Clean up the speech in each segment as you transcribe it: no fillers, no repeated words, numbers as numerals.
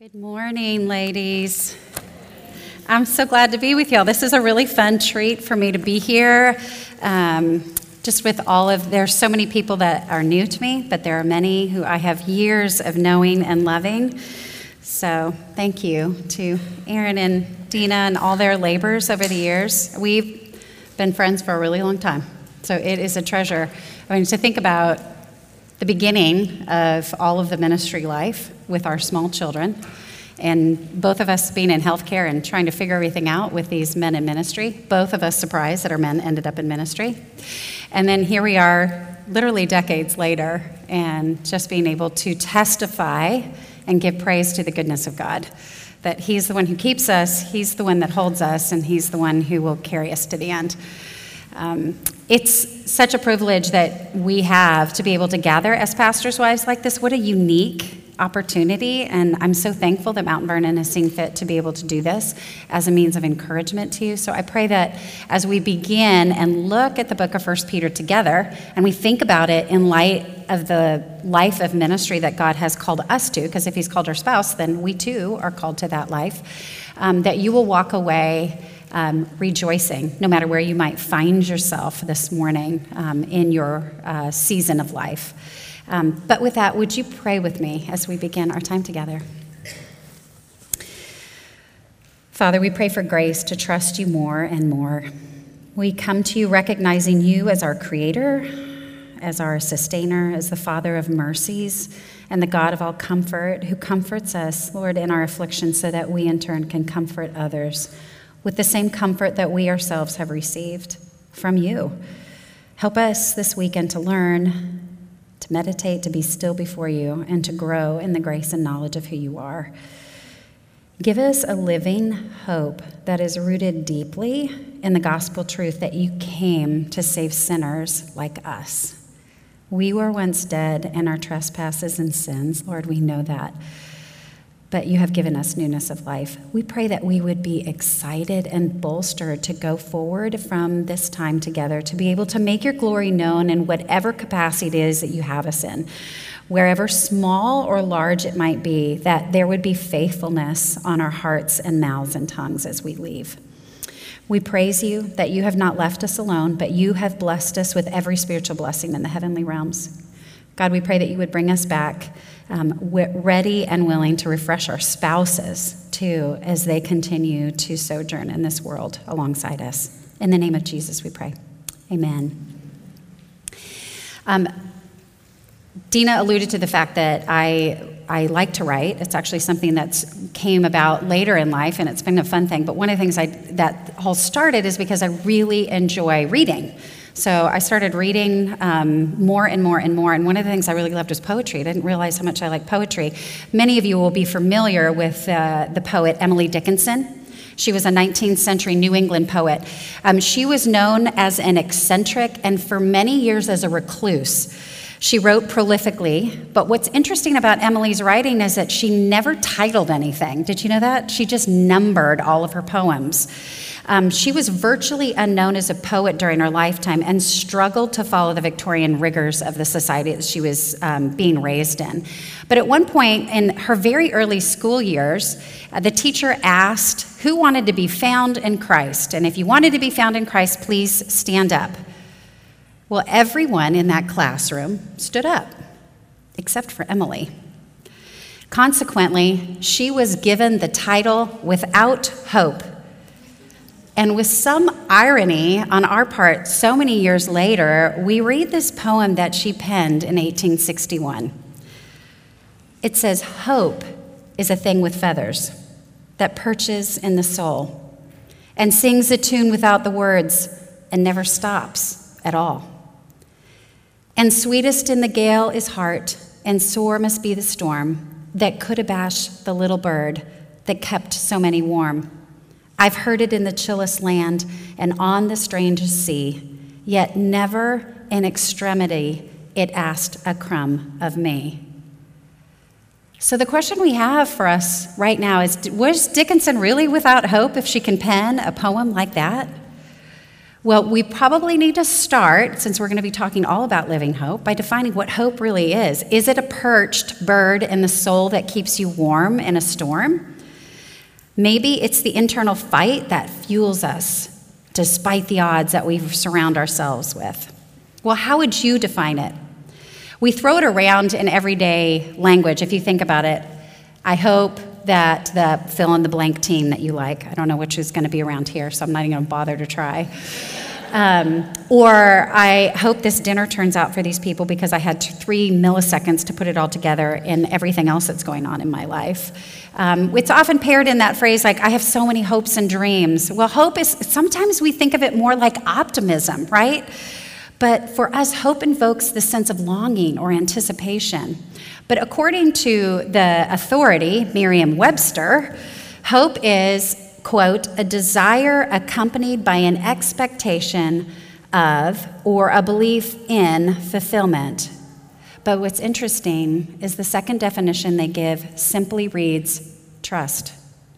Good morning, ladies. I'm so glad to be with y'all. This is a really fun treat for me to be here. Just with there's so many people that are new to me, but there are many who I have years of knowing and loving. So thank you to Aaron and Dina and all their labors over the years. We've been friends for a really long time. So it is a treasure. To think about the beginning of all of the ministry life with our small children, and both of us being in healthcare and trying to figure everything out with these men in ministry, both of us surprised that our men ended up in ministry. And then here we are literally decades later and just being able to testify and give praise to the goodness of God, that He's the one who keeps us, He's the one that holds us, and He's the one who will carry us to the end. It's such a privilege that we have to be able to gather as pastors' wives like this. What a unique opportunity, and I'm so thankful that Mount Vernon has seen fit to be able to do this as a means of encouragement to you. So I pray that as we begin and look at the book of 1 Peter together, and we think about it in light of the life of ministry that God has called us to, because if He's called our spouse, then we too are called to that life, that you will walk away rejoicing, no matter where you might find yourself this morning in your season of life. But with that, would you pray with me as we begin our time together? Father, we pray for grace to trust you more and more. We come to you recognizing you as our creator, as our sustainer, as the Father of mercies, and the God of all comfort, who comforts us, Lord, in our affliction so that we in turn can comfort others with the same comfort that we ourselves have received from you. Help us this weekend to learn, to meditate, to be still before you, and to grow in the grace and knowledge of who you are. Give us a living hope that is rooted deeply in the gospel truth that you came to save sinners like us. We were once dead in our trespasses and sins. Lord, we know that. But you have given us newness of life. We pray that we would be excited and bolstered to go forward from this time together, to be able to make your glory known in whatever capacity it is that you have us in, wherever small or large it might be, that there would be faithfulness on our hearts and mouths and tongues as we leave. We praise you that you have not left us alone, but you have blessed us with every spiritual blessing in the heavenly realms. God, we pray that you would bring us back ready and willing to refresh our spouses, too, as they continue to sojourn in this world alongside us. In the name of Jesus, we pray. Amen. Dina alluded to the fact that I like to write. It's actually something that came about later in life, and it's been a fun thing. But one of the things that all started is because I really enjoy reading. So I started reading more and more and more, and one of the things I really loved was poetry. I didn't realize how much I liked poetry. Many of you will be familiar with the poet Emily Dickinson. She was a 19th century New England poet. She was known as an eccentric and for many years as a recluse. She wrote prolifically, but what's interesting about Emily's writing is that she never titled anything. Did you know that? She just numbered all of her poems. She was virtually unknown as a poet during her lifetime and struggled to follow the Victorian rigors of the society that she was being raised in. But at one point in her very early school years, the teacher asked who wanted to be found in Christ. And if you wanted to be found in Christ, please stand up. Well, everyone in that classroom stood up, except for Emily. Consequently, she was given the title Without Hope. And with some irony on our part, so many years later, we read this poem that she penned in 1861. It says, "Hope is a thing with feathers that perches in the soul and sings a tune without the words and never stops at all. And sweetest in the gale is heart, and sore must be the storm that could abash the little bird that kept so many warm. I've heard it in the chillest land and on the strangest sea, yet never in extremity it asked a crumb of me." So the question we have for us right now is, was Dickinson really without hope if she can pen a poem like that? Well, we probably need to start, since we're going to be talking all about living hope, by defining what hope really is. Is it a perched bird in the soul that keeps you warm in a storm? Maybe it's the internal fight that fuels us despite the odds that we surround ourselves with. Well, how would you define it? We throw it around in everyday language, if you think about it. I hope that the fill-in-the-blank team that you like, I don't know which is going to be around here, so I'm not even going to bother to try. Or I hope this dinner turns out for these people because I had 3 milliseconds to put it all together in everything else that's going on in my life. It's often paired in that phrase like, I have so many hopes and dreams. Well, hope is, sometimes we think of it more like optimism, right? But for us, hope invokes the sense of longing or anticipation. But according to the authority, Merriam-Webster, hope is, quote, a desire accompanied by an expectation of or a belief in fulfillment. But what's interesting is the second definition they give simply reads, trust.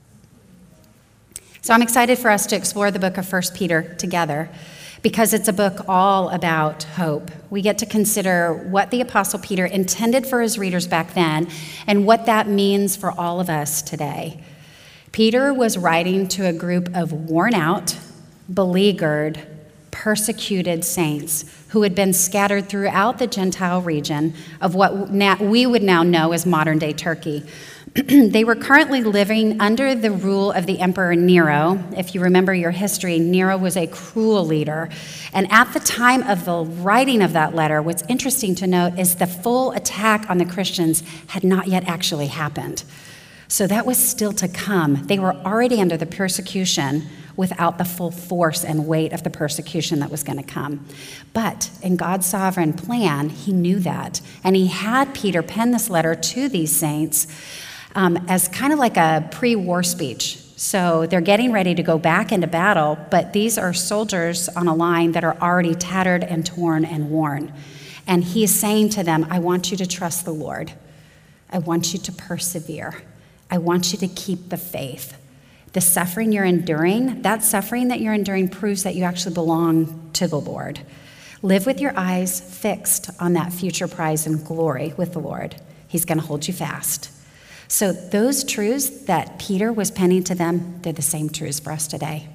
So I'm excited for us to explore the book of 1 Peter together, because it's a book all about hope. We get to consider what the Apostle Peter intended for his readers back then and what that means for all of us today. Peter was writing to a group of worn out, beleaguered, persecuted saints who had been scattered throughout the Gentile region of what we would now know as modern-day Turkey. They were currently living under the rule of the Emperor Nero. If you remember your history, Nero was a cruel leader. And at the time of the writing of that letter, what's interesting to note is the full attack on the Christians had not yet actually happened. So that was still to come. They were already under the persecution without the full force and weight of the persecution that was going to come. But in God's sovereign plan, he knew that. And he had Peter pen this letter to these saints as kind of like a pre-war speech. So they're getting ready to go back into battle, but these are soldiers on a line that are already tattered and torn and worn. And he is saying to them, I want you to trust the Lord. I want you to persevere. I want you to keep the faith. The suffering you're enduring, that suffering that you're enduring proves that you actually belong to the Lord. Live with your eyes fixed on that future prize and glory with the Lord. He's going to hold you fast. So those truths that Peter was penning to them, they're the same truths for us today.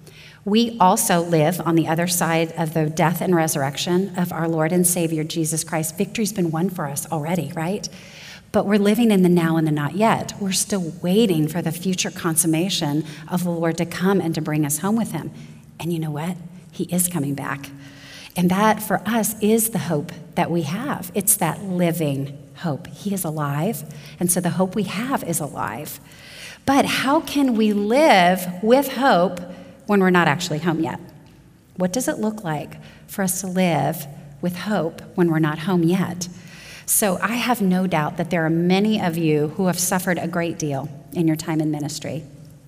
We also live on the other side of the death and resurrection of our Lord and Savior, Jesus Christ. Victory's been won for us already, right? But we're living in the now and the not yet. We're still waiting for the future consummation of the Lord to come and to bring us home with him. And you know what? He is coming back. And that, for us, is the hope that we have. It's that living hope. He is alive, and so the hope we have is alive. But how can we live with hope when we're not actually home yet? What does it look like for us to live with hope when we're not home yet? So I have no doubt that there are many of you who have suffered a great deal in your time in ministry.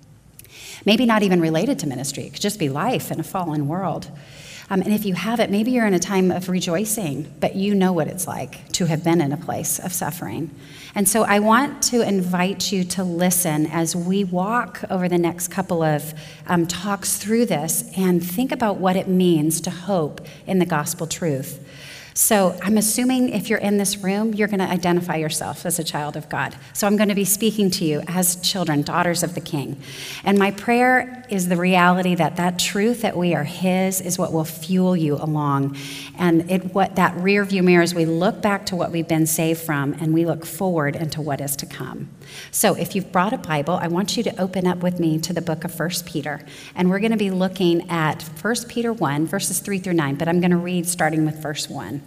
Maybe not even related to ministry. It could just be life in a fallen world. And if you haven't, maybe you're in a time of rejoicing, but you know what it's like to have been in a place of suffering. And so I want to invite you to listen as we walk over the next couple of talks through this and think about what it means to hope in the gospel truth. So I'm assuming if you're in this room, you're going to identify yourself as a child of God. So I'm going to be speaking to you as children, daughters of the King. And my prayer is the reality that that truth that we are his is what will fuel you along. And what that rear view mirror is, we look back to what we've been saved from and we look forward into what is to come. So if you've brought a Bible, I want you to open up with me to the book of 1 Peter. And we're going to be looking at 1 Peter 1, verses 3 through 9, but I'm going to read starting with verse 1.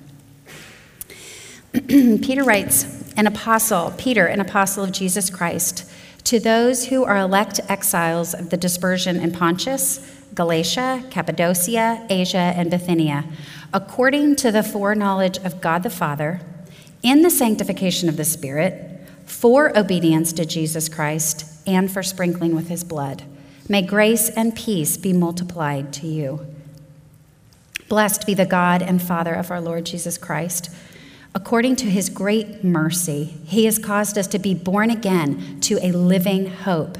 Peter writes, Peter, an apostle of Jesus Christ, to those who are elect exiles of the dispersion in Pontus, Galatia, Cappadocia, Asia, and Bithynia, according to the foreknowledge of God the Father, in the sanctification of the Spirit, for obedience to Jesus Christ, and for sprinkling with his blood. May grace and peace be multiplied to you. Blessed be the God and Father of our Lord Jesus Christ. According to his great mercy, he has caused us to be born again to a living hope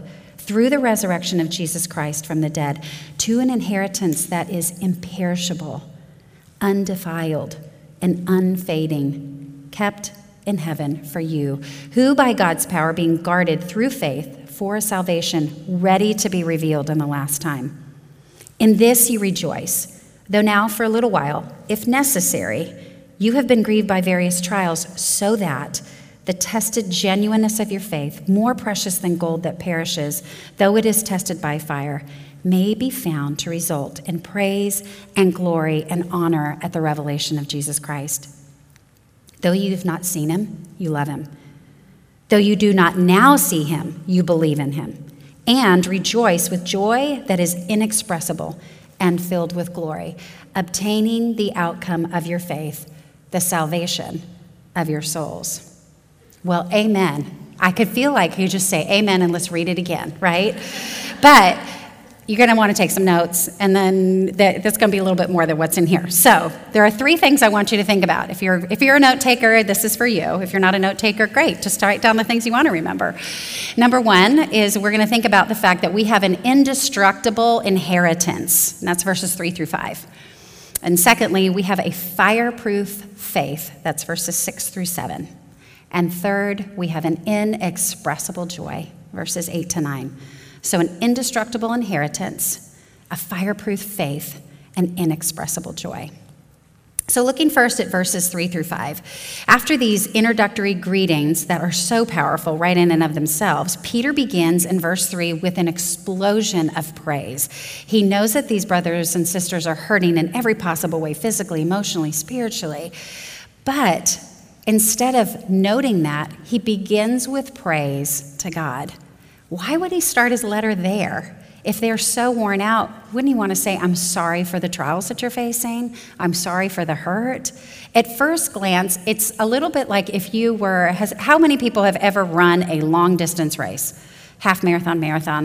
through the resurrection of Jesus Christ from the dead, to an inheritance that is imperishable, undefiled, and unfading, kept in heaven for you, who by God's power being guarded through faith for a salvation ready to be revealed in the last time. In this you rejoice, though now for a little while, if necessary, you have been grieved by various trials, so that the tested genuineness of your faith, more precious than gold that perishes, though it is tested by fire, may be found to result in praise and glory and honor at the revelation of Jesus Christ. Though you have not seen him, you love him. Though you do not now see him, you believe in him, and rejoice with joy that is inexpressible and filled with glory, obtaining the outcome of your faith, the salvation of your souls. Well, amen. I could feel like you just say amen and let's read it again, right? But you're going to want to take some notes, and then that's going to be a little bit more than what's in here. So there are 3 things I want you to think about. If you're a note taker, this is for you. If you're not a note taker, great. Just write down the things you want to remember. Number 1 is we're going to think about the fact that we have an indestructible inheritance, and that's verses 3 through 5. And secondly, we have a fireproof faith, that's verses 6 through 7. And third, we have an inexpressible joy, verses 8 to 9. So an indestructible inheritance, a fireproof faith, and inexpressible joy. So looking first at verses 3 through 5, after these introductory greetings that are so powerful right in and of themselves, Peter begins in verse 3 with an explosion of praise. He knows that these brothers and sisters are hurting in every possible way, physically, emotionally, spiritually. But instead of noting that, he begins with praise to God. Why would he start his letter there? If they're so worn out, wouldn't he want to say, I'm sorry for the trials that you're facing? I'm sorry for the hurt? At first glance, it's a little bit like if you were, how many people have ever run a long distance race? Half marathon,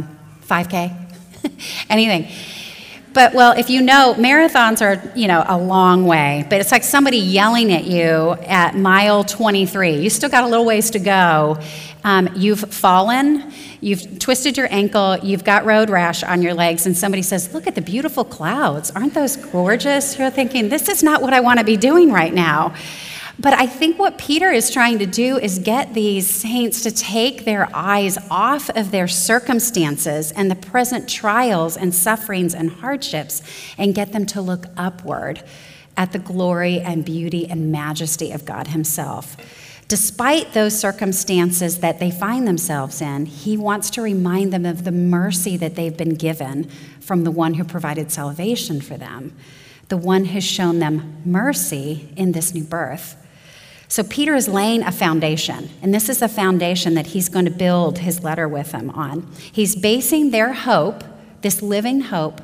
5K, anything. But, well, if you know, marathons are, a long way, but it's like somebody yelling at you at mile 23. You still got a little ways to go. You've fallen, you've twisted your ankle, you've got road rash on your legs, and somebody says, look at the beautiful clouds. Aren't those gorgeous? You're thinking, this is not what I want to be doing right now. But I think what Peter is trying to do is get these saints to take their eyes off of their circumstances and the present trials and sufferings and hardships and get them to look upward at the glory and beauty and majesty of God himself. Despite those circumstances that they find themselves in, he wants to remind them of the mercy that they've been given from the one who provided salvation for them, the one who's shown them mercy in this new birth. So Peter is laying a foundation, and this is a foundation that he's going to build his letter with them on. He's basing their hope, this living hope,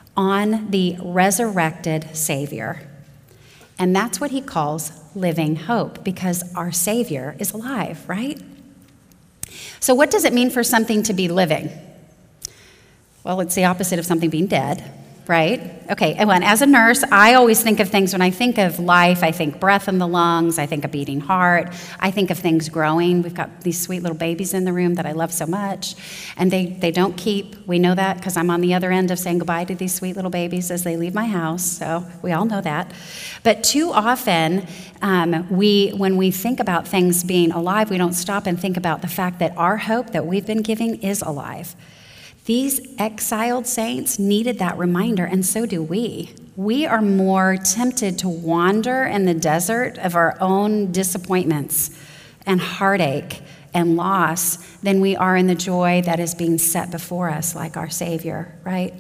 on the resurrected Savior. And that's what he calls living hope, because our Savior is alive, right? So what does it mean for something to be living? Well, it's the opposite of something being dead, right? Okay, and as a nurse, I always think of things, when I think of life, I think breath in the lungs, I think a beating heart, I think of things growing. We've got these sweet little babies in the room that I love so much, and they don't keep, we know that because I'm on the other end of saying goodbye to these sweet little babies as they leave my house, so we all know that. But too often, when we think about things being alive, we don't stop and think about the fact that our hope that we've been giving is alive. These exiled saints needed that reminder, and so do we. We are more tempted to wander in the desert of our own disappointments and heartache and loss than we are in the joy that is being set before us, like our Savior, right?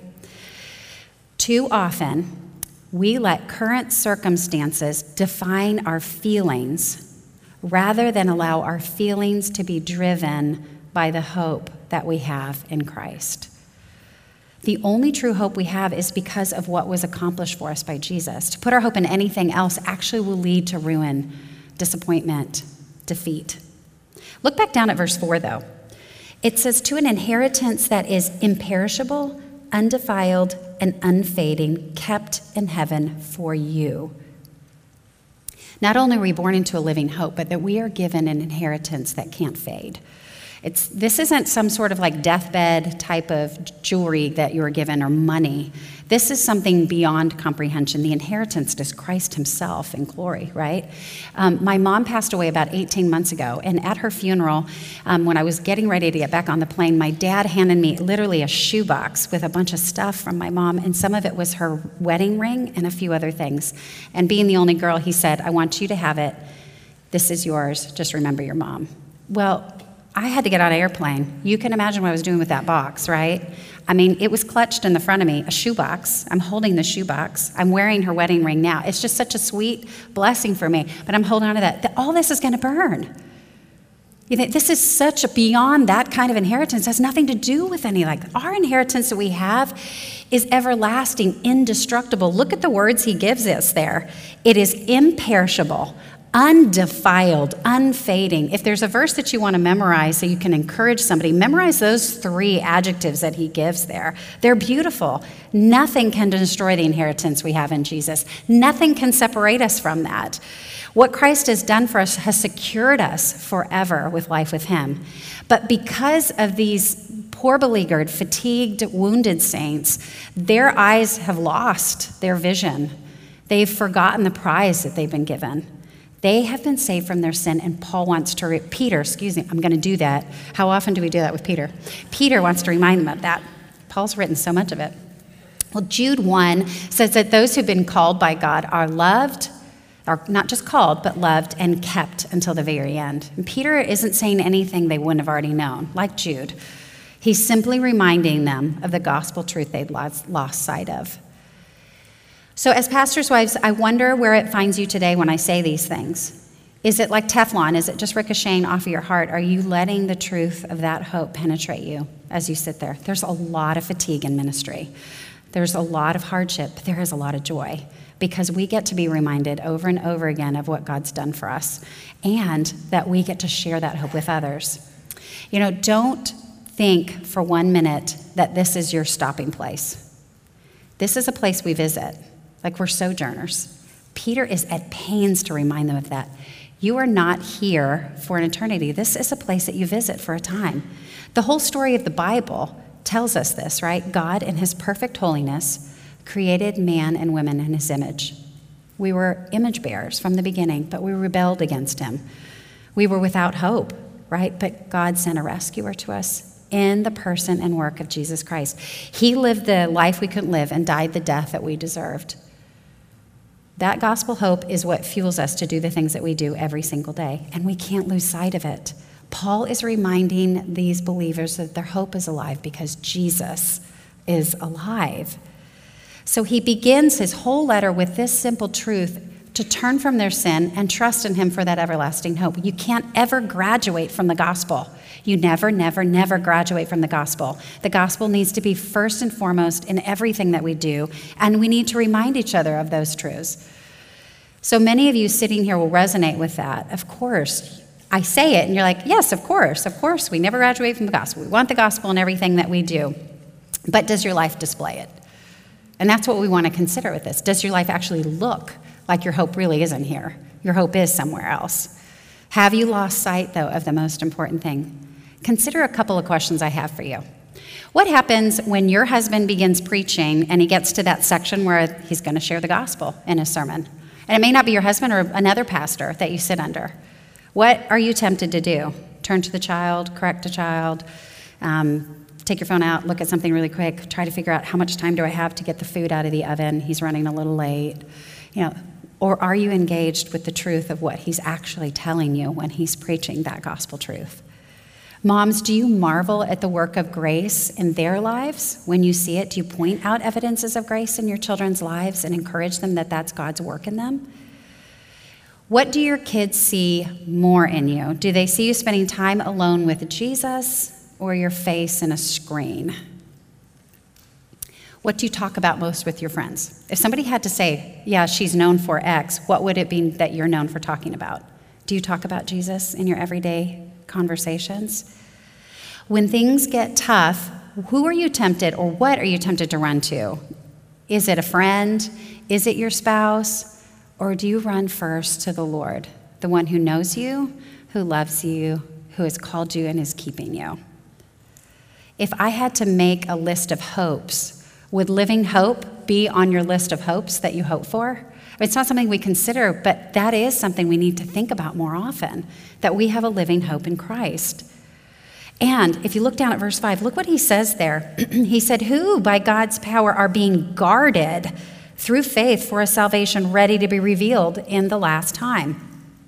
Too often, we let current circumstances define our feelings rather than allow our feelings to be driven by the hope that we have in Christ. The only true hope we have is because of what was accomplished for us by Jesus. To put our hope in anything else actually will lead to ruin, disappointment, defeat. Look back down at verse 4, though. It says, to an inheritance that is imperishable, undefiled, and unfading, kept in heaven for you. Not only are we born into a living hope, but that we are given an inheritance that can't fade. This isn't some sort of like deathbed type of jewelry that you were given or money. This is something beyond comprehension. The inheritance is Christ himself in glory, right? My mom passed away about 18 months ago, and at her funeral, when I was getting ready to get back on the plane, my dad handed me literally a shoebox with a bunch of stuff from my mom, and some of it was her wedding ring and a few other things. And being the only girl, he said, "I want you to have it. This is yours. Just remember your mom." Well, I had to get on an airplane. You can imagine what I was doing with that box, right? I mean, it was clutched in the front of me, a shoebox. I'm holding the shoebox. I'm wearing her wedding ring now. It's just such a sweet blessing for me, but I'm holding on to that. All this is going to burn. You know, this is such a beyond that kind of inheritance. It has nothing to do with any, like, our inheritance that we have is everlasting, indestructible. Look at the words he gives us there. It is imperishable, undefiled, unfading. If there's a verse that you want to memorize so you can encourage somebody, memorize those 3 adjectives that he gives there. They're beautiful. Nothing can destroy the inheritance we have in Jesus. Nothing can separate us from that. What Christ has done for us has secured us forever with life with him. But because of these poor, beleaguered, fatigued, wounded saints, their eyes have lost their vision. They've forgotten the prize that they've been given. They have been saved from their sin, and I'm going to do that. How often do we do that with Peter? Peter wants to remind them of that. Paul's written so much of it. Well, Jude 1 says that those who've been called by God are loved, are not just called, but loved and kept until the very end. And Peter isn't saying anything they wouldn't have already known, like Jude. He's simply reminding them of the gospel truth they'd lost sight of. So as pastors' wives, I wonder where it finds you today when I say these things. Is it like Teflon? Is it just ricocheting off of your heart? Are you letting the truth of that hope penetrate you as you sit there? There's a lot of fatigue in ministry. There's a lot of hardship, but there is a lot of joy because we get to be reminded over and over again of what God's done for us and that we get to share that hope with others. You know, don't think for 1 minute that this is your stopping place. This is a place we visit. Like we're sojourners. Peter is at pains to remind them of that. You are not here for an eternity. This is a place that you visit for a time. The whole story of the Bible tells us this, right? God, in his perfect holiness, created man and women in his image. We were image bearers from the beginning, but we rebelled against him. We were without hope, right? But God sent a rescuer to us in the person and work of Jesus Christ. He lived the life we couldn't live and died the death that we deserved. That gospel hope is what fuels us to do the things that we do every single day, and we can't lose sight of it. Paul is reminding these believers that their hope is alive because Jesus is alive. So he begins his whole letter with this simple truth: to turn from their sin and trust in him for that everlasting hope. You can't ever graduate from the gospel. You never, never, never graduate from the gospel. The gospel needs to be first and foremost in everything that we do, and we need to remind each other of those truths. So many of you sitting here will resonate with that. Of course, I say it, and you're like, yes, of course, we never graduate from the gospel. We want the gospel in everything that we do. But does your life display it? And that's what we want to consider with this. Does your life actually look like your hope really isn't here? Your hope is somewhere else. Have you lost sight, though, of the most important thing? Consider a couple of questions I have for you. What happens when your husband begins preaching and he gets to that section where he's going to share the gospel in his sermon? And it may not be your husband or another pastor that you sit under. What are you tempted to do? Turn to the child, correct the child, take your phone out, look at something really quick, try to figure out how much time do I have to get the food out of the oven? He's running a little late. Or are you engaged with the truth of what he's actually telling you when he's preaching that gospel truth? Moms, do you marvel at the work of grace in their lives when you see it? Do you point out evidences of grace in your children's lives and encourage them that that's God's work in them? What do your kids see more in you? Do they see you spending time alone with Jesus or your face in a screen? What do you talk about most with your friends? If somebody had to say, yeah, she's known for X, what would it be that you're known for talking about? Do you talk about Jesus in your everyday conversations? When things get tough, who are you tempted or what are you tempted to run to? Is it a friend? Is it your spouse? Or do you run first to the Lord, the one who knows you, who loves you, who has called you and is keeping you. If I had to make a list of hopes, would living hope be on your list of hopes that you hope for? It's not something we consider, but that is something we need to think about more often, that we have a living hope in Christ. And if you look down at verse 5, look what he says there. He said, who by God's power are being guarded through faith for a salvation ready to be revealed in the last time.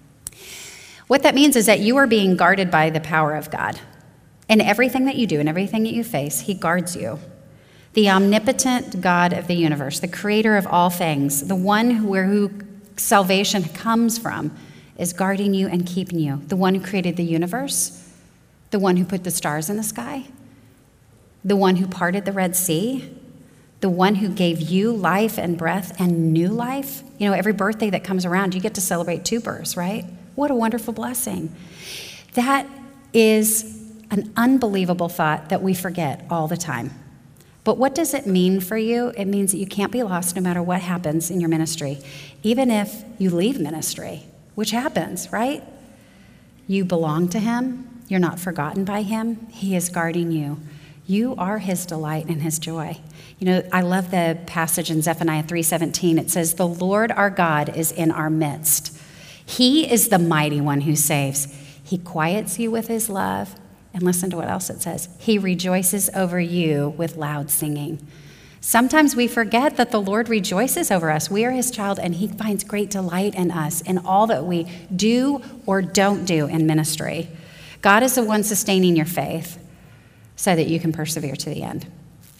What that means is that you are being guarded by the power of God. In everything that you do and everything that you face, he guards you. The omnipotent God of the universe, the creator of all things, the one who salvation comes from, is guarding you and keeping you. The one who created the universe, the one who put the stars in the sky, the one who parted the Red Sea, the one who gave you life and breath and new life. You know, every birthday that comes around, you get to celebrate 2 births, right? What a wonderful blessing. That is an unbelievable thought that we forget all the time. But what does it mean for you? It means that you can't be lost no matter what happens in your ministry, even if you leave ministry, which happens, right? You belong to him. You're not forgotten by him. He is guarding you. You are his delight and his joy. You know, I love the passage in Zephaniah 3:17. It says, the Lord our God is in our midst. He is the mighty one who saves. He quiets you with his love. And listen to what else it says. He rejoices over you with loud singing. Sometimes we forget that the Lord rejoices over us. We are his child, and he finds great delight in us in all that we do or don't do in ministry. God is the one sustaining your faith so that you can persevere to the end.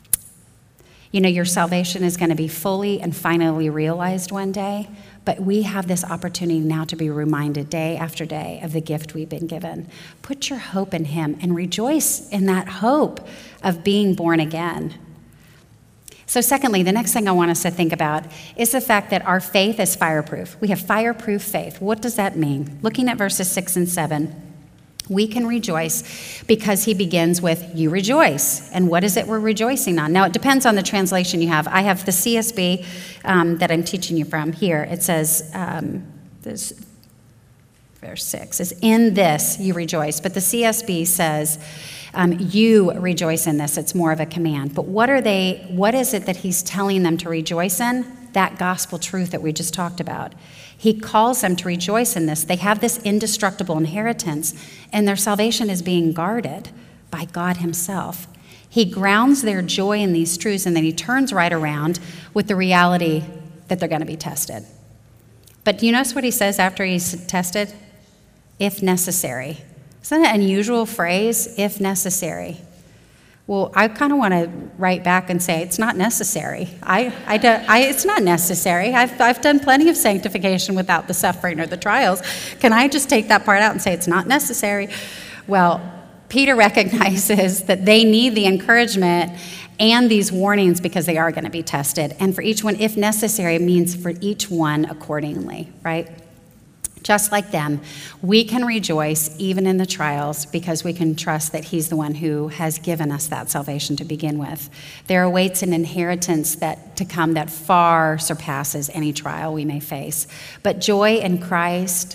You know, your salvation is going to be fully and finally realized one day, but we have this opportunity now to be reminded day after day of the gift we've been given. Put your hope in him and rejoice in that hope of being born again. So secondly, the next thing I want us to think about is the fact that our faith is fireproof. We have fireproof faith. What does that mean? Looking at verses 6 and 7, we can rejoice because he begins with, you rejoice. And what is it we're rejoicing on? Now, it depends on the translation you have. I have the CSB that I'm teaching you from here. It says, this, verse 6 is, in this you rejoice. But the CSB says, you rejoice in this. It's more of a command. But what is it that he's telling them to rejoice in? That gospel truth that we just talked about. He calls them to rejoice in this. They have this indestructible inheritance, and their salvation is being guarded by God himself. He grounds their joy in these truths, and then he turns right around with the reality that they're going to be tested. But do you notice what he says after he's tested? If necessary. Isn't that an unusual phrase, if necessary? Well, I kind of want to write back and say it's not necessary. It's not necessary. I've done plenty of sanctification without the suffering or the trials. Can I just take that part out and say it's not necessary? Well, Peter recognizes that they need the encouragement and these warnings because they are going to be tested. And for each one, if necessary, means for each one accordingly, right? Just like them, we can rejoice even in the trials because we can trust that he's the one who has given us that salvation to begin with. There awaits an inheritance to come that far surpasses any trial we may face. But joy in Christ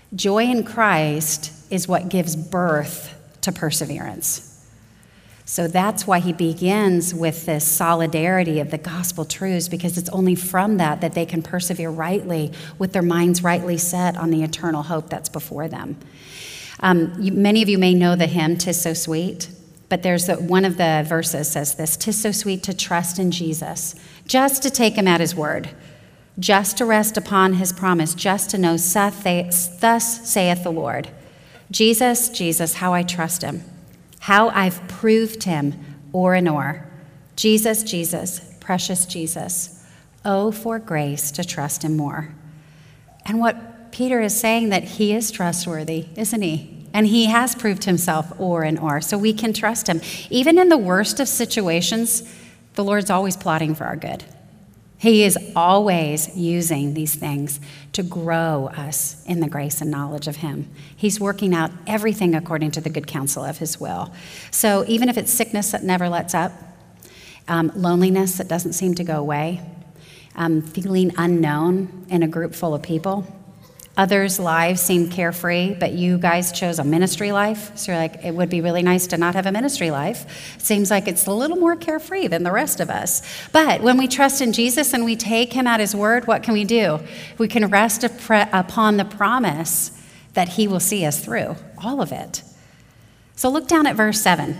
is what gives birth to perseverance. So that's why he begins with this solidarity of the gospel truths, because it's only from that they can persevere rightly with their minds rightly set on the eternal hope that's before them. Many of you may know the hymn, "'Tis So Sweet," but one of the verses says this, "'Tis so sweet to trust in Jesus, just to take him at his word, just to rest upon his promise, just to know thus saith the Lord. Jesus, Jesus, how I trust him. How I've proved him o'er and o'er. Jesus, Jesus, precious Jesus. Oh, for grace to trust him more." And what Peter is saying, that he is trustworthy, isn't he? And he has proved himself o'er and o'er, so we can trust him. Even in the worst of situations, the Lord's always plotting for our good. He is always using these things to grow us in the grace and knowledge of him. He's working out everything according to the good counsel of his will. So even if it's sickness that never lets up, loneliness that doesn't seem to go away, feeling unknown in a group full of people, Others' lives seem carefree, but you guys chose a ministry life. So you're like, it would be really nice to not have a ministry life. It seems like it's a little more carefree than the rest of us. But when we trust in Jesus and we take him at his word, what can we do? We can rest upon the promise that he will see us through, all of it. So look down at verse 7.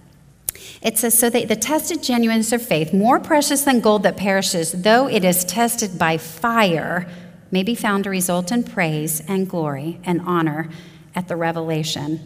It says, so that the tested genuineness of faith, more precious than gold that perishes, though it is tested by fire, may be found to result in praise and glory and honor at the revelation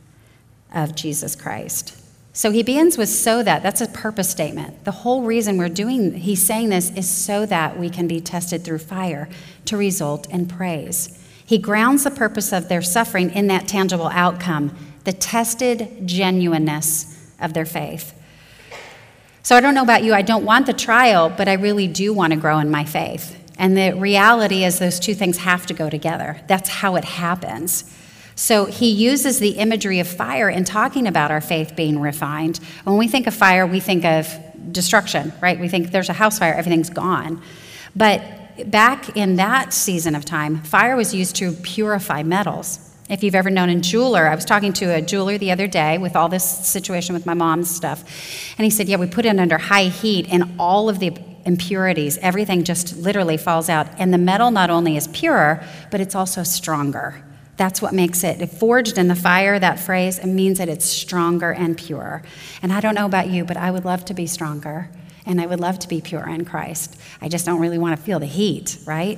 of Jesus Christ. So he begins with so that. That's a purpose statement. The whole reason he's saying this is so that we can be tested through fire to result in praise. He grounds the purpose of their suffering in that tangible outcome, the tested genuineness of their faith. So I don't know about you, I don't want the trial, but I really do want to grow in my faith. And the reality is those two things have to go together. That's how it happens. So he uses the imagery of fire in talking about our faith being refined. When we think of fire, we think of destruction, right? We think there's a house fire, everything's gone. But back in that season of time, fire was used to purify metals. If you've ever known a jeweler, I was talking to a jeweler the other day with all this situation with my mom's stuff. And he said, yeah, we put it under high heat and all of the impurities, everything just literally falls out. And the metal not only is purer, but it's also stronger. That's what makes it forged in the fire, that phrase, it means that it's stronger and pure. And I don't know about you, but I would love to be stronger. And I would love to be pure in Christ. I just don't really want to feel the heat, right?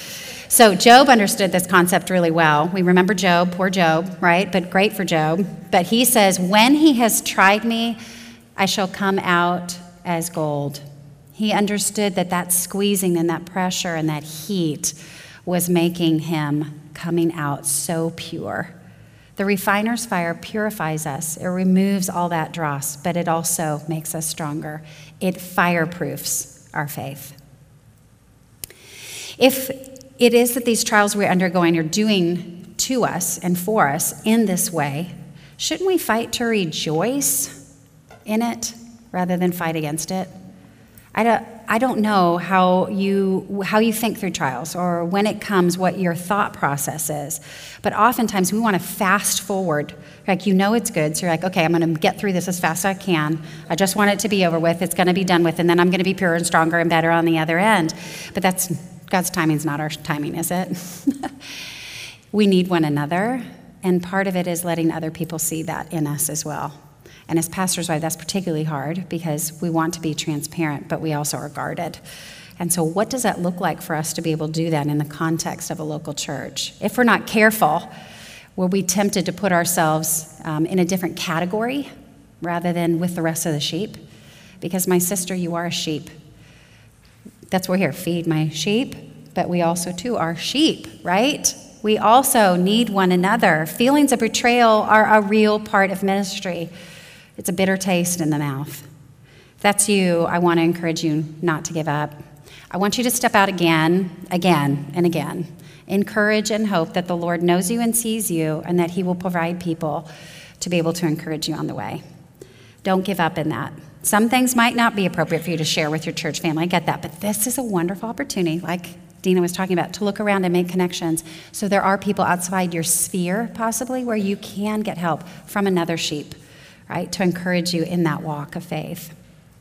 So Job understood this concept really well. We remember Job, poor Job, right? But great for Job. But he says, when he has tried me, I shall come out as gold. He understood that squeezing and that pressure and that heat was making him coming out so pure. The refiner's fire purifies us. It removes all that dross, but it also makes us stronger. It fireproofs our faith. If it is that these trials we're undergoing are doing to us and for us in this way, shouldn't we fight to rejoice in it rather than fight against it? I don't know how you think through trials or when it comes what your thought process is, but oftentimes we want to fast forward. Like, it's good, so you're like, okay, I'm going to get through this as fast as I can. I just want it to be over with. It's going to be done with, and then I'm going to be purer and stronger and better on the other end. But that's God's timing is not our timing, is it? We need one another, and part of it is letting other people see that in us as well. And as pastors' wives, that's particularly hard because we want to be transparent, but we also are guarded. And so what does that look like for us to be able to do that in the context of a local church? If we're not careful, will we be tempted to put ourselves in a different category rather than with the rest of the sheep? Because my sister, you are a sheep. That's why we're here, feed my sheep, but we also too are sheep, right? We also need one another. Feelings of betrayal are a real part of ministry. It's a bitter taste in the mouth. If that's you, I want to encourage you not to give up. I want you to step out again, and again. Encourage and hope that the Lord knows you and sees you and that he will provide people to be able to encourage you on the way. Don't give up in that. Some things might not be appropriate for you to share with your church family. I get that. But this is a wonderful opportunity, like Dina was talking about, to look around and make connections. So there are people outside your sphere, possibly, where you can get help from another sheep, right, to encourage you in that walk of faith.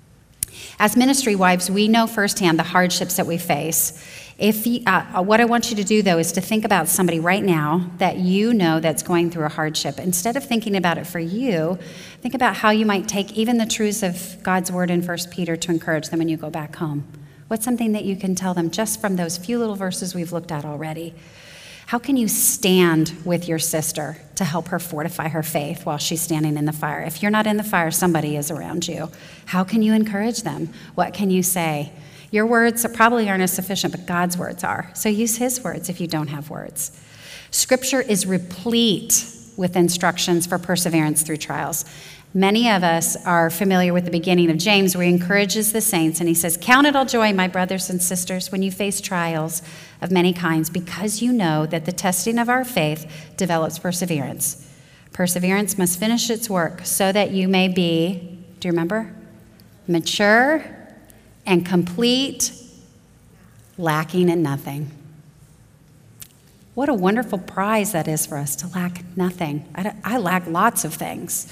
As ministry wives, we know firsthand the hardships that we face. What I want you to do, though, is to think about somebody right now that you know that's going through a hardship. Instead of thinking about it for you, think about how you might take even the truths of God's word in 1 Peter to encourage them when you go back home. What's something that you can tell them just from those few little verses we've looked at already? How can you stand with your sister to help her fortify her faith while she's standing in the fire? If you're not in the fire, somebody is around you. How can you encourage them? What can you say? Your words probably aren't as sufficient, but God's words are. So use his words if you don't have words. Scripture is replete with instructions for perseverance through trials. Many of us are familiar with the beginning of James, where he encourages the saints, and he says, "Count it all joy, my brothers and sisters, when you face trials of many kinds, because you know that the testing of our faith develops perseverance. Perseverance must finish its work so that you may be," do you remember? "Mature and complete, lacking in nothing." What a wonderful prize that is for us to lack nothing. I lack lots of things.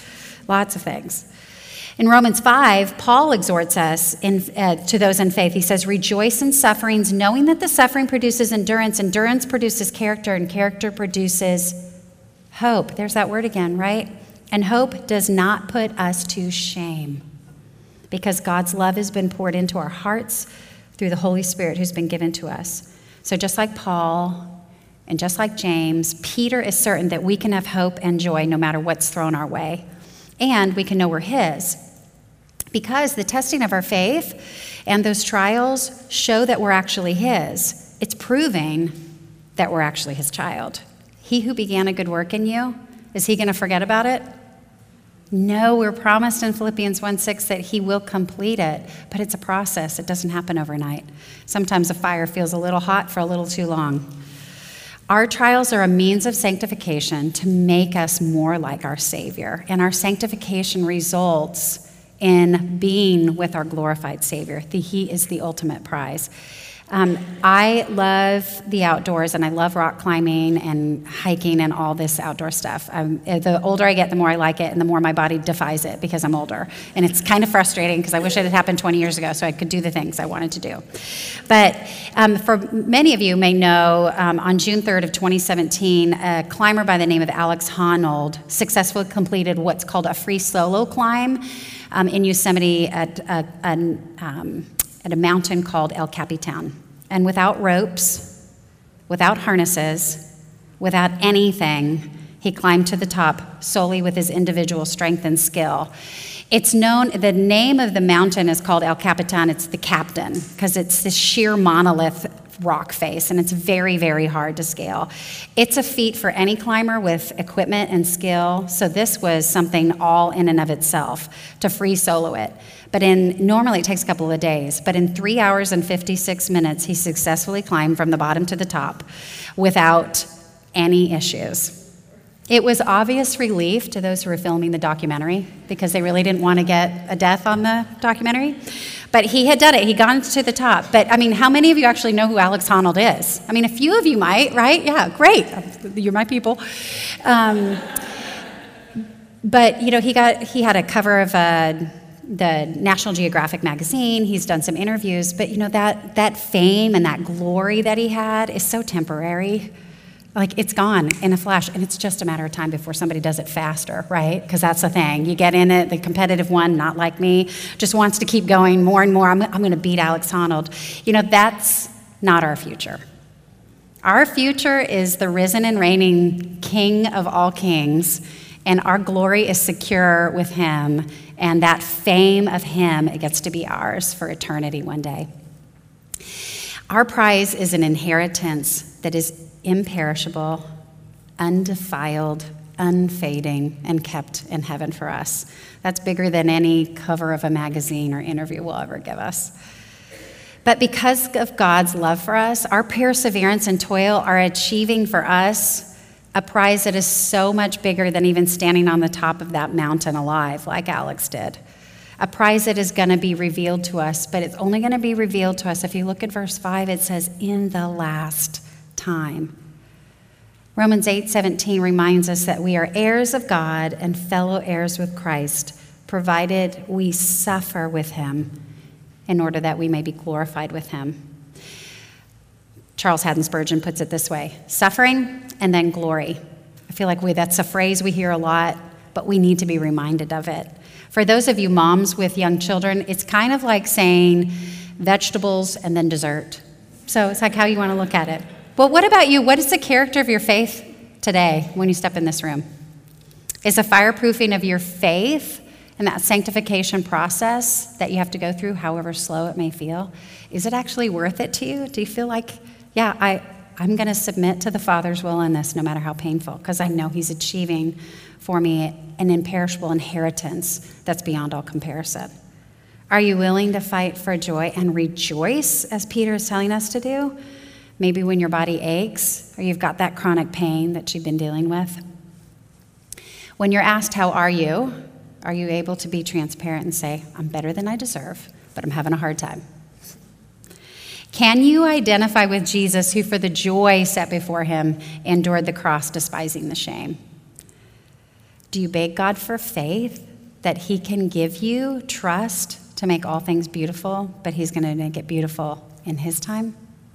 In Romans 5, Paul exhorts us to those in faith. He says, rejoice in sufferings, knowing that the suffering produces endurance. Endurance produces character, and character produces hope. There's that word again, right? And hope does not put us to shame, because God's love has been poured into our hearts through the Holy Spirit who's been given to us. So just like Paul and just like James, Peter is certain that we can have hope and joy no matter what's thrown our way. And we can know we're his, because the testing of our faith and those trials show that we're actually his. It's proving that we're actually his child. He who began a good work in you, is he going to forget about it? No, we're promised in Philippians 1:6 that he will complete it, but it's a process. It doesn't happen overnight. Sometimes a fire feels a little hot for a little too long. Our trials are a means of sanctification to make us more like our Savior, and our sanctification results in being with our glorified Savior. He is the ultimate prize. I love the outdoors, and I love rock climbing and hiking and all this outdoor stuff. The older I get, the more I like it, and the more my body defies it because I'm older. And it's kind of frustrating because I wish it had happened 20 years ago so I could do the things I wanted to do. But for many of you may know, on June 3rd of 2017, a climber by the name of Alex Honnold successfully completed what's called a free solo climb in Yosemite at a mountain called El Capitan. And without ropes, without harnesses, without anything, he climbed to the top solely with his individual strength and skill. It's known, the name of the mountain is called El Capitan. It's the captain, because it's this sheer monolith rock face, and it's very, very hard to scale. It's a feat for any climber with equipment and skill, so this was something all in and of itself to free solo it. But normally it takes a couple of days, but in 3 hours and 56 minutes, he successfully climbed from the bottom to the top without any issues. It was obvious relief to those who were filming the documentary because they really didn't want to get a death on the documentary. But he had done it. He'd gone to the top. But, I mean, how many of you actually know who Alex Honnold is? I mean, a few of you might, right? Yeah, great. You're my people. But, you know, he had a cover of the National Geographic magazine. He's done some interviews. But, you know, that fame and that glory that he had is so temporary. Like, it's gone in a flash, and it's just a matter of time before somebody does it faster, right? Because that's the thing. You get in it, the competitive one, not like me, just wants to keep going more and more. I'm going to beat Alex Honnold. You know, that's not our future. Our future is the risen and reigning King of all kings, and our glory is secure with him, and that fame of him, it gets to be ours for eternity one day. Our prize is an inheritance that is imperishable, undefiled, unfading, and kept in heaven for us. That's bigger than any cover of a magazine or interview will ever give us. But because of God's love for us, our perseverance and toil are achieving for us a prize that is so much bigger than even standing on the top of that mountain alive, like Alex did. A prize that is going to be revealed to us, but it's only going to be revealed to us. If you look at verse 5, it says, in the last time. Romans 8:17 reminds us that we are heirs of God and fellow heirs with Christ, provided we suffer with him in order that we may be glorified with him. Charles Haddon Spurgeon puts it this way: suffering and then glory. I feel like that's a phrase we hear a lot, but we need to be reminded of it. For those of you moms with young children, it's kind of like saying vegetables and then dessert. So it's like how you want to look at it. Well, what about you? What is the character of your faith today when you step in this room? Is the fireproofing of your faith and that sanctification process that you have to go through, however slow it may feel, is it actually worth it to you? Do you feel like, yeah, I'm going to submit to the Father's will in this no matter how painful, because I know he's achieving for me an imperishable inheritance that's beyond all comparison? Are you willing to fight for joy and rejoice, as Peter is telling us to do? Maybe when your body aches or you've got that chronic pain that you've been dealing with. When you're asked, how are you able to be transparent and say, I'm better than I deserve, but I'm having a hard time? Can you identify with Jesus, who for the joy set before him endured the cross, despising the shame? Do you beg God for faith that he can give you trust to make all things beautiful, but he's going to make it beautiful in his time?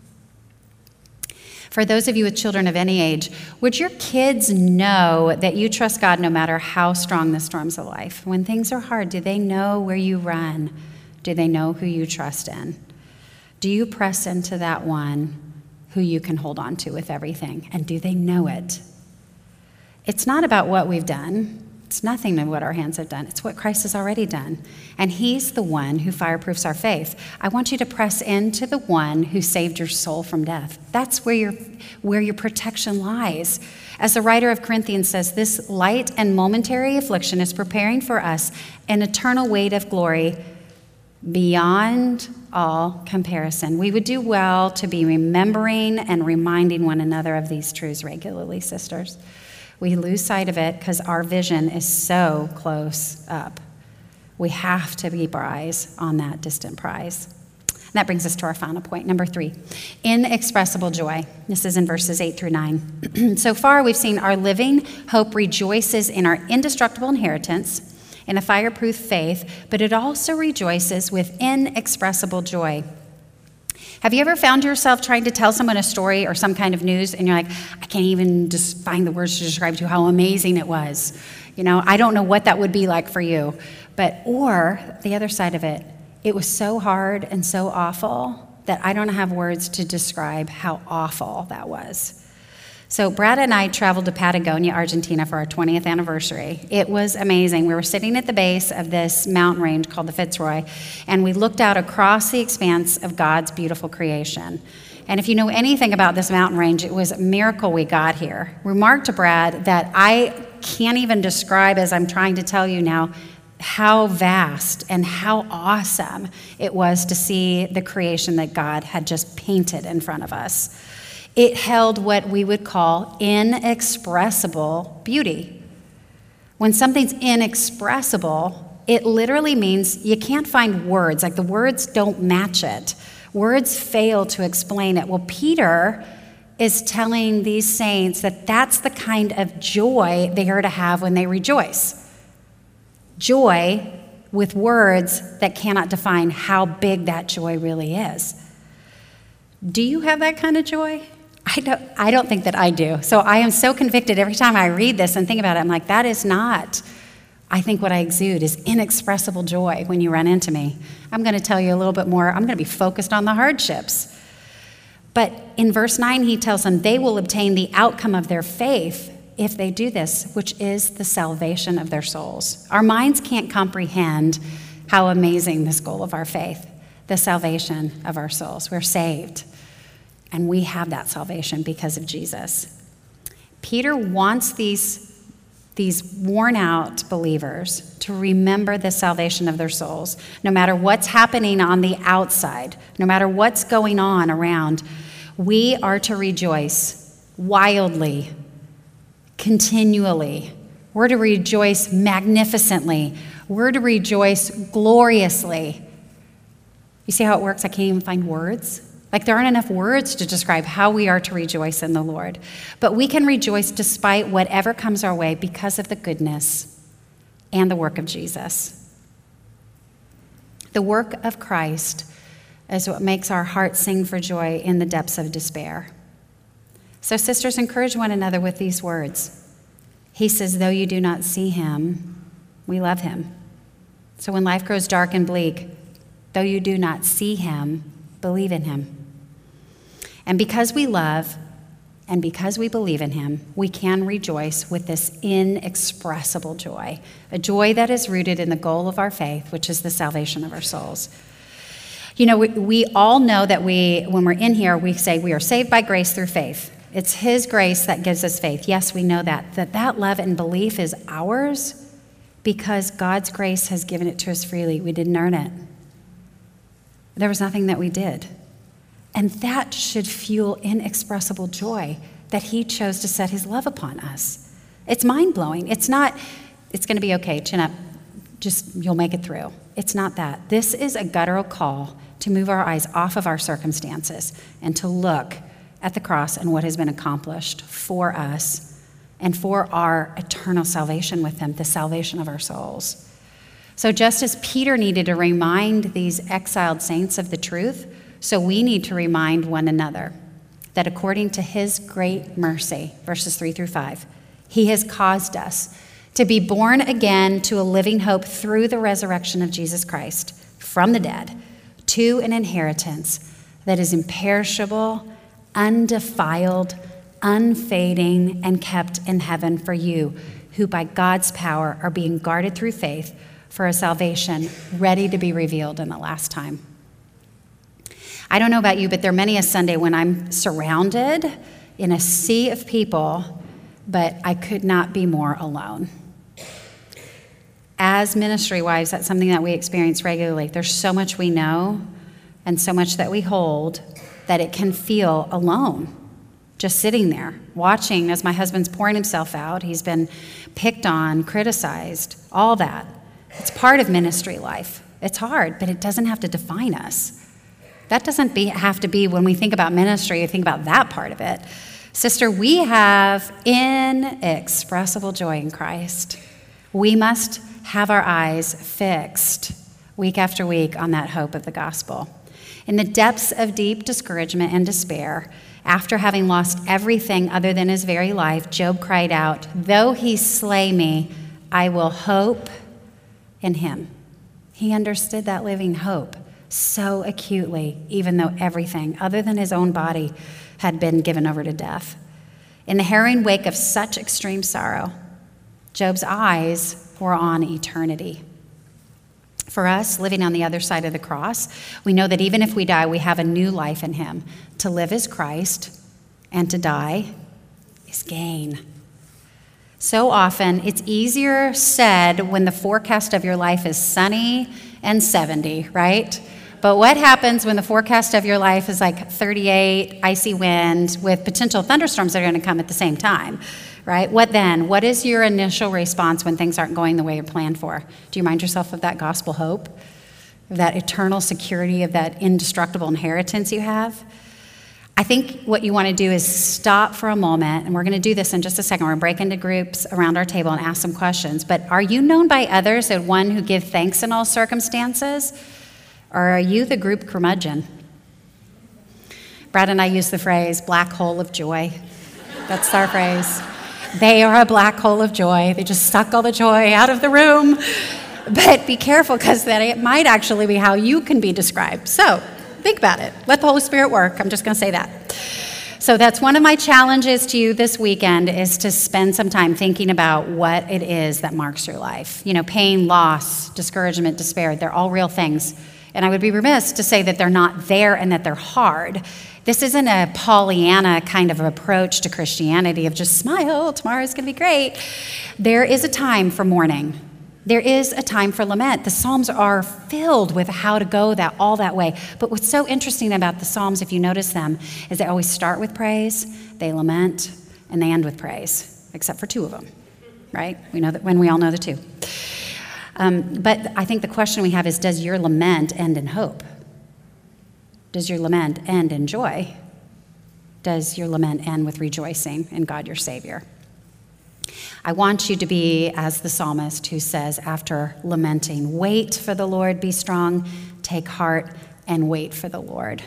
For those of you with children of any age, would your kids know that you trust God no matter how strong the storms of life? When things are hard, do they know where you run? Do they know who you trust in? Do you press into that one who you can hold on to with everything? And do they know it? It's not about what we've done. It's nothing of what our hands have done. It's what Christ has already done. And he's the one who fireproofs our faith. I want you to press into the one who saved your soul from death. That's where your protection lies. As the writer of Corinthians says, this light and momentary affliction is preparing for us an eternal weight of glory beyond all comparison. We would do well to be remembering and reminding one another of these truths regularly, sisters. We lose sight of it because our vision is so close up. We have to keep our eyes on that distant prize. And that brings us to our final point, number 3, inexpressible joy. This is in verses 8 through 9. So far, we've seen our living hope rejoices in our indestructible inheritance, in a fireproof faith, but it also rejoices with inexpressible joy. Have you ever found yourself trying to tell someone a story or some kind of news, and you're like, I can't even just find the words to describe to you how amazing it was. I don't know what that would be like for you. Or the other side of it, it was so hard and so awful that I don't have words to describe how awful that was. So Brad and I traveled to Patagonia, Argentina for our 20th anniversary. It was amazing. We were sitting at the base of this mountain range called the Fitzroy, and we looked out across the expanse of God's beautiful creation. And if you know anything about this mountain range, it was a miracle we got here. Remarked to Brad that I can't even describe, as I'm trying to tell you now, how vast and how awesome it was to see the creation that God had just painted in front of us. It held what we would call inexpressible beauty. When something's inexpressible, it literally means you can't find words, like the words don't match it. Words fail to explain it. Well, Peter is telling these saints that that's the kind of joy they are to have when they rejoice. Joy with words that cannot define how big that joy really is. Do you have that kind of joy? I don't think that I do. So I am so convicted every time I read this and think about it. I'm like, that is not. I think what I exude is inexpressible joy when you run into me. I'm going to tell you a little bit more. I'm going to be focused on the hardships. But in verse 9, he tells them they will obtain the outcome of their faith if they do this, which is the salvation of their souls. Our minds can't comprehend how amazing this goal of our faith, the salvation of our souls. We're saved. And we have that salvation because of Jesus. Peter wants these worn-out believers to remember the salvation of their souls. No matter what's happening on the outside, no matter what's going on around, we are to rejoice wildly, continually. We're to rejoice magnificently. We're to rejoice gloriously. You see how it works? I can't even find words. Like there aren't enough words to describe how we are to rejoice in the Lord. But we can rejoice despite whatever comes our way because of the goodness and the work of Jesus. The work of Christ is what makes our hearts sing for joy in the depths of despair. So sisters, encourage one another with these words. He says, though you do not see him, we love him. So when life grows dark and bleak, though you do not see him, believe in him. And because we love and because we believe in him, we can rejoice with this inexpressible joy, a joy that is rooted in the goal of our faith, which is the salvation of our souls. We all know that when we're in here, we say we are saved by grace through faith. It's his grace that gives us faith. Yes, we know that love and belief is ours because God's grace has given it to us freely. We didn't earn it. There was nothing that we did. And that should fuel inexpressible joy that he chose to set his love upon us. It's mind-blowing. It's not, it's going to be okay, chin up, just you'll make it through. It's not that. This is a guttural call to move our eyes off of our circumstances and to look at the cross and what has been accomplished for us and for our eternal salvation with him, the salvation of our souls. So just as Peter needed to remind these exiled saints of the truth, so we need to remind one another that according to his great mercy, verses 3-5, he has caused us to be born again to a living hope through the resurrection of Jesus Christ from the dead, to an inheritance that is imperishable, undefiled, unfading, and kept in heaven for you, who by God's power are being guarded through faith for a salvation ready to be revealed in the last time. I don't know about you, but there are many a Sunday when I'm surrounded in a sea of people, but I could not be more alone. As ministry wives, that's something that we experience regularly. There's so much we know and so much that we hold that it can feel alone, just sitting there, watching as my husband's pouring himself out. He's been picked on, criticized, all that. It's part of ministry life. It's hard, but it doesn't have to define us. That doesn't have to be when we think about ministry, we think about that part of it. Sister, we have inexpressible joy in Christ. We must have our eyes fixed week after week on that hope of the gospel. In the depths of deep discouragement and despair, after having lost everything other than his very life, Job cried out, "Though he slay me, I will hope in him." He understood that living hope so acutely, even though everything other than his own body had been given over to death. In the harrowing wake of such extreme sorrow, Job's eyes were on eternity. For us, living on the other side of the cross, we know that even if we die, we have a new life in him. To live is Christ, and to die is gain. So often, it's easier said when the forecast of your life is sunny and 70, right? But what happens when the forecast of your life is like 38, icy wind, with potential thunderstorms that are going to come at the same time, right? What then? What is your initial response when things aren't going the way you're planned for? Do you remind yourself of that gospel hope, of that eternal security, of that indestructible inheritance you have? I think what you want to do is stop for a moment, and we're going to do this in just a second. We're going to break into groups around our table and ask some questions. But are you known by others as one who gives thanks in all circumstances? Or are you the group curmudgeon? Brad and I use the phrase black hole of joy. That's our phrase. They are a black hole of joy. They just suck all the joy out of the room. But be careful, because that it might actually be how you can be described. So think about it. Let the Holy Spirit work. I'm just going to say that. So that's one of my challenges to you this weekend, is to spend some time thinking about what it is that marks your life. You know, pain, loss, discouragement, despair, they're all real things. And I would be remiss to say that they're not there and that they're hard. This isn't a Pollyanna kind of approach to Christianity of just smile, tomorrow's going to be great. There is a time for mourning. There is a time for lament. The Psalms are filled with how to go all that way. But what's so interesting about the Psalms, if you notice them, is they always start with praise, they lament, and they end with praise, except for two of them, right? We know that when we all know the two. But I think the question we have is, does your lament end in hope? Does your lament end in joy? Does your lament end with rejoicing in God your Savior? I want you to be as the psalmist who says, after lamenting, wait for the Lord, be strong, take heart, and wait for the Lord.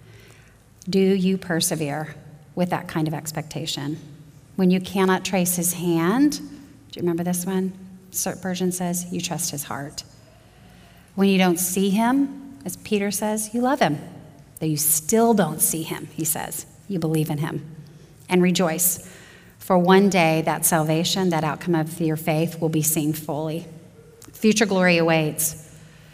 Do you persevere with that kind of expectation? When you cannot trace his hand, do you remember this one? Spurgeon says, you trust his heart. When you don't see him, as Peter says, you love him. Though you still don't see him, he says, you believe in him. And rejoice, for one day that salvation, that outcome of your faith, will be seen fully. Future glory awaits.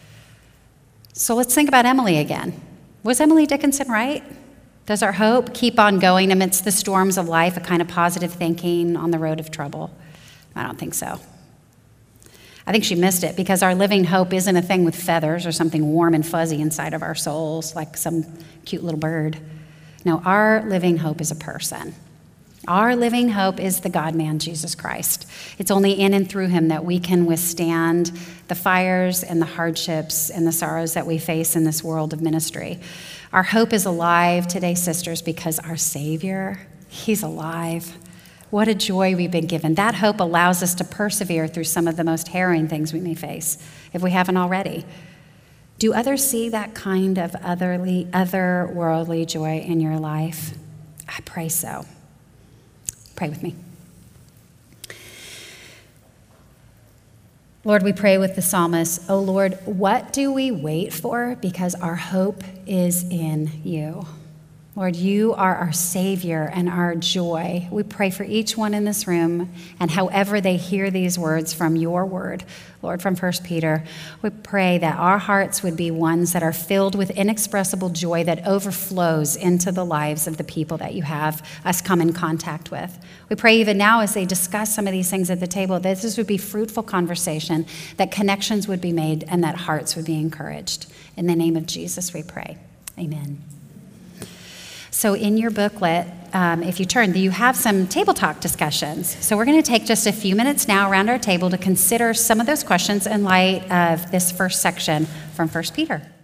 So let's think about Emily again. Was Emily Dickinson right? Does our hope keep on going amidst the storms of life, a kind of positive thinking on the road of trouble? I don't think so. I think she missed it, because our living hope isn't a thing with feathers or something warm and fuzzy inside of our souls, like some cute little bird. No, our living hope is a person. Our living hope is the God-man, Jesus Christ. It's only in and through him that we can withstand the fires and the hardships and the sorrows that we face in this world of ministry. Our hope is alive today, sisters, because our Savior, he's alive. What a joy we've been given. That hope allows us to persevere through some of the most harrowing things we may face, if we haven't already. Do others see that kind of otherworldly joy in your life? I pray so. Pray with me. Lord, we pray with the psalmist, "Oh Lord, what do we wait for? Because our hope is in you." Lord, you are our Savior and our joy. We pray for each one in this room and however they hear these words from your word, Lord, from 1 Peter, we pray that our hearts would be ones that are filled with inexpressible joy that overflows into the lives of the people that you have us come in contact with. We pray even now as they discuss some of these things at the table, that this would be fruitful conversation, that connections would be made, and that hearts would be encouraged. In the name of Jesus, we pray. Amen. So in your booklet, if you turn, you have some table talk discussions. So we're going to take just a few minutes now around our table to consider some of those questions in light of this first section from 1 Peter.